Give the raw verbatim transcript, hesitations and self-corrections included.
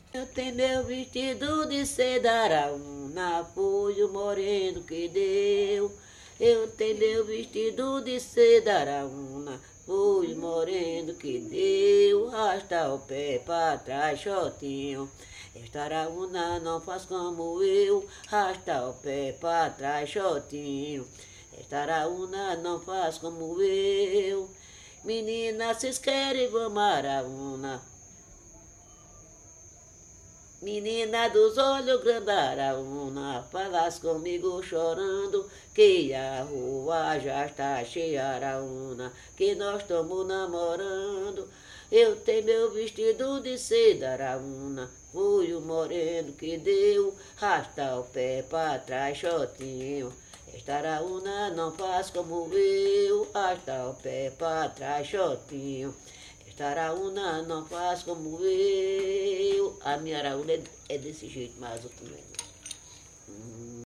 Eu tenho meu vestido de seda araúna, foi o moreno que deu. Eu tenho meu vestido de seda araúna, foi o moreno que deu. Rasta o pé pra trás, xotinho. Esta araúna não faz como eu, rasta o pé pra trás, xotinho. Esta araúna não faz como eu. Menina, vocês querem vamos araúna? Menina dos olhos grandes araúna, falas comigo chorando, que a rua já está cheia araúna, que nós estamos namorando. Eu tenho meu vestido de seda araúna, fui o moreno que deu, rasta o pé pra trás, xotinho. Esta araúna não faz como eu, rasta o pé pra trás, xotinho. Esta araúna não faz como eu. A minha araúna é, é desse jeito, mas outro menos.